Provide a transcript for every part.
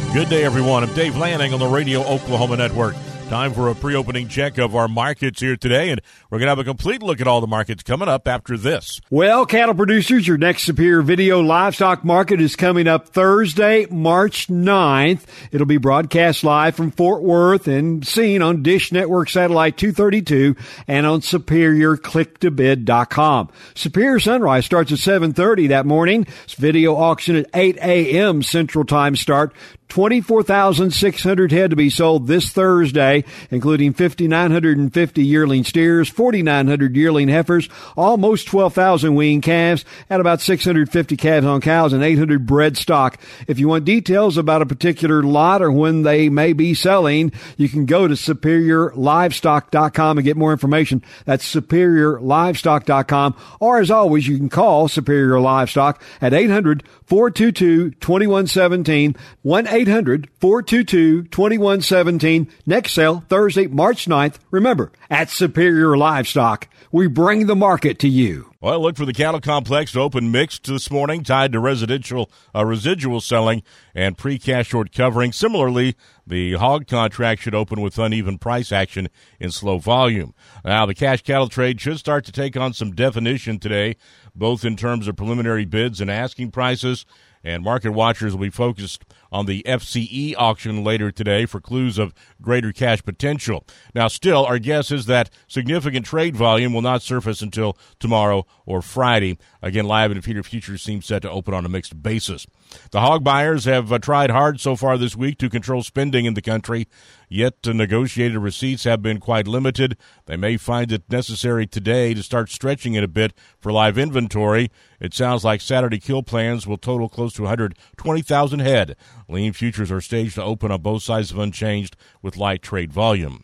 Good day, everyone. I'm Dave Lanning on the Radio Oklahoma Network. Time for a pre-opening check of our markets here today, and we're going to have a complete look at all the markets coming up after this. Well, cattle producers, your next Superior Video livestock market is coming up Thursday, March 9th. It'll be broadcast live from Fort Worth and seen on Dish Network Satellite 232 and on SuperiorClickToBid.com. Superior Sunrise starts at 7:30 that morning. It's video auction at 8 a.m. Central Time start. 24,600 head to be sold this Thursday, including 5,950 yearling steers, 4,900 yearling heifers, almost 12,000 weaned calves, and about 650 calves on cows and 800 bred stock. If you want details about a particular lot or when they may be selling, you can go to SuperiorLivestock.com and get more information. That's SuperiorLivestock.com. Or, as always, you can call Superior Livestock at 800-422-2117, 1-800-422-2117. Next sale, Thursday, March 9th. Remember, at Superior Livestock, we bring the market to you. Well, look for the cattle complex to open mixed this morning, tied to residual selling and pre-cash short covering. Similarly, the hog contract should open with uneven price action in slow volume. Now, the cash cattle trade should start to take on some definition today, both in terms of preliminary bids and asking prices. And market watchers will be focused on the FCE auction later today for clues of greater cash potential. Now, still, our guess is that significant trade volume will not surface until tomorrow or Friday. Again, live and feeder futures seem set to open on a mixed basis. The hog buyers have tried hard so far this week to control spending in the country, yet negotiated receipts have been quite limited. They may find it necessary today to start stretching it a bit for live inventory. It sounds like Saturday kill plans will total close to 120,000 head. Lean futures are staged to open on both sides of unchanged with light trade volume.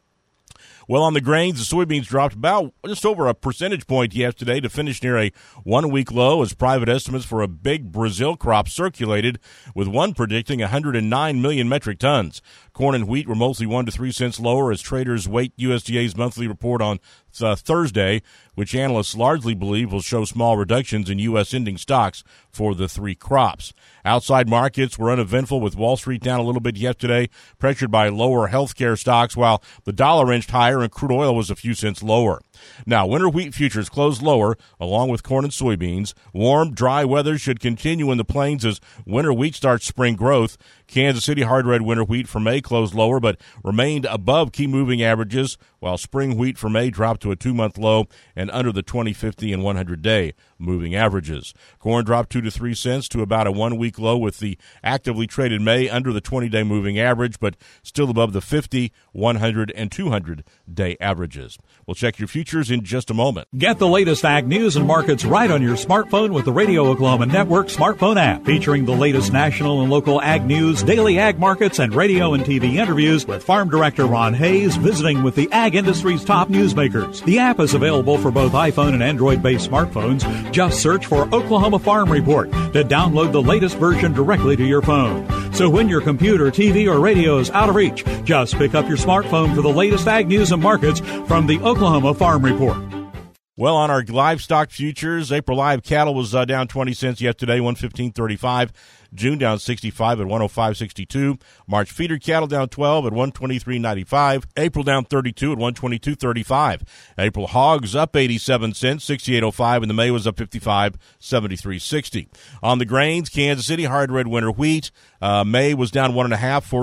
Well, on the grains, the soybeans dropped about just over a percentage point yesterday to finish near a one-week low as private estimates for a big Brazil crop circulated, with one predicting 109 million metric tons. Corn and wheat were mostly 1 to 3 cents lower as traders wait USDA's monthly report on Thursday, which analysts largely believe will show small reductions in U.S. ending stocks for the three crops. Outside markets were uneventful, with Wall Street down a little bit yesterday, pressured by lower healthcare stocks, while the dollar inched higher and crude oil was a few cents lower. Now, winter wheat futures closed lower, along with corn and soybeans. Warm, dry weather should continue in the plains as winter wheat starts spring growth. Kansas City hard red winter wheat for May closed lower but remained above key moving averages, while spring wheat for May dropped to a 2-month low and under the 20, 50, and 100-day moving averages. Corn dropped 2 to 3 cents to about a 1-week low, with the actively traded May under the 20-day moving average, but still above the 50, 100, and 200-day averages. We'll check your futures in just a moment. Get the latest ag news and markets right on your smartphone with the Radio Oklahoma Network smartphone app, featuring the latest national and local ag news, daily ag markets, and radio and TV interviews with Farm Director Ron Hayes visiting with the ag industry's top newsmakers. The app is available for both iPhone and Android-based smartphones. Just search for Oklahoma Farm Report to download the latest version directly to your phone. So when your computer, TV, or radio is out of reach, just pick up your smartphone for the latest ag news and markets from the Oklahoma Farm Report. Well, on our livestock futures, April live cattle was down 20 cents yesterday, 115.35. June down 65 at 105.62. March feeder cattle down 12 at 123.95. April down 32 at 122.35. April hogs up 87 cents, 68.05, and the May was up 55, 73.60. On the grains, Kansas City hard red winter wheat. May was down 1.5,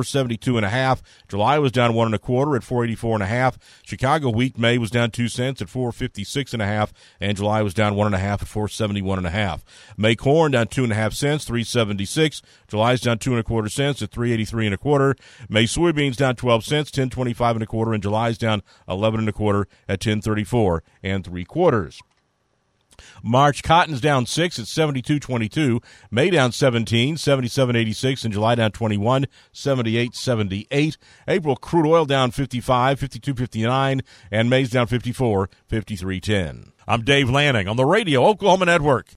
472.5. July was down 1 1/4 at 484.5. Chicago wheat May was down 2 cents at 456.5, and July was down 1.5 at 471.5. May corn down 2.5 cents, 376. July's down 2 1/4 cents at 383 1/4. May soybeans down 12 cents, 10.25 1/4, and July's down 11 1/4 at 10.34 3/4. March cotton's down 6 at 72.22. May down 17, 77.86, and July down 21, 78.78. April crude oil down 55, 52.59, and May's down 54, 53.10. I'm Dave Lanning on the Radio Oklahoma Network.